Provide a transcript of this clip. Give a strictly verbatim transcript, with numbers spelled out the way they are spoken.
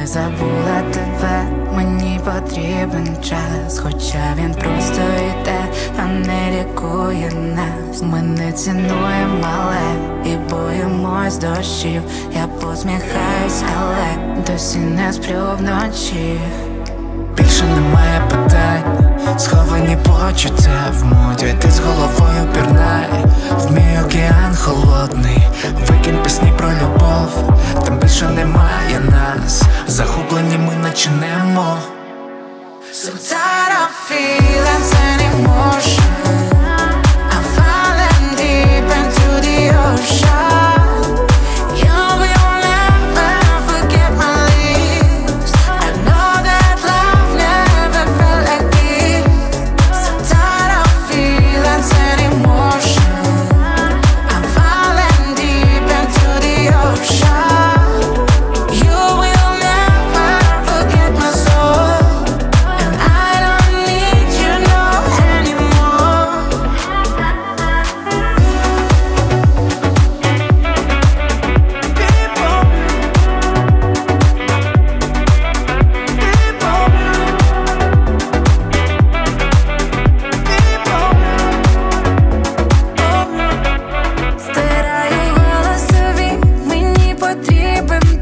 не забула тебе, мені потрібен час, хоча він просто йде, а не лікує нас. Ми не цінуємо мале і боїмось дощів. Я посміхаюсь, але досі не сплю вночі. Більше немає питань, сховані почуття в моді. Ти з головою пірнай в мій океан холодний. Викинь пісні про любов, там більше немає нас. Захоплені ми наче немо. So tired of feelings and emotion. I'm falling deep into the ocean. You will never forget my lips. I know that love never felt like this. So tired of feelings and emotion. I'm falling deep into the ocean. You will never forget my soul. Потрібен